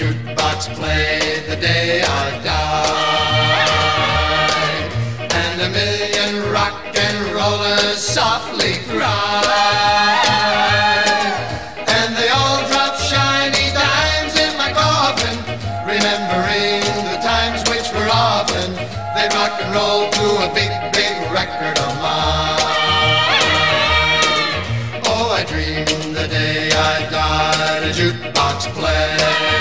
jukebox played the day I died, and a million rock and rollers softly cried, and they all dropped shiny dimes in my coffin, remembering the times which were often they'd rock and roll to a big, big record of mine. Oh, I dreamed the day I died, a jukebox played,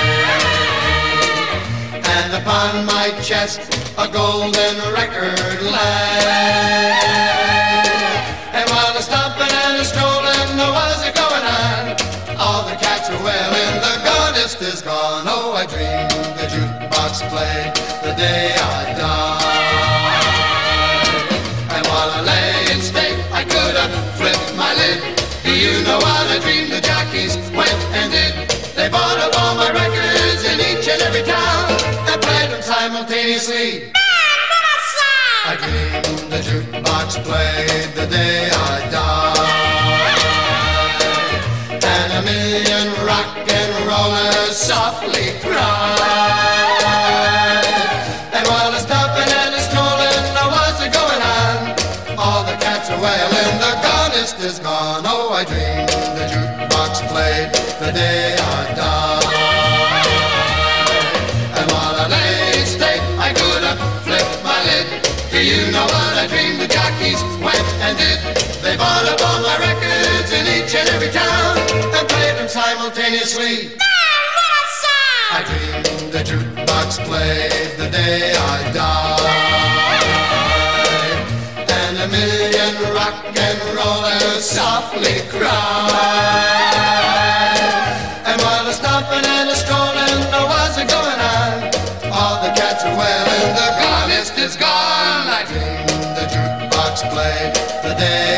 and upon my chest a golden record lay. And while a stomping and a strolling was a going on, all the cats are wailing, the gonist is gone. Oh, I dreamed the jukebox played the day I died, and while I lay in state I could have flipped my lid. Do you know what I dreamed the jockeys went and did? They bought up all my records in each and every town and played them simultaneously. I dreamed the jukebox played the day I died, and a million rock and rollers softly cried. And while the stomping and the strolling was a going on, all the cats are wailing, the gonist is gone. Oh, I dreamed the jukebox played the day I died, and while I lay in state I could have flipped my lid. Do you know what I dreamed the jockeys went and did? They bought up all my records in each and every town and played them simultaneously. I dreamed the jukebox played the day I died, and a million rock and rollers softly cried. And while the stomping and the strolling was a going on, all the cats are wailing, the gonist is gone. I dreamed the jukebox played the day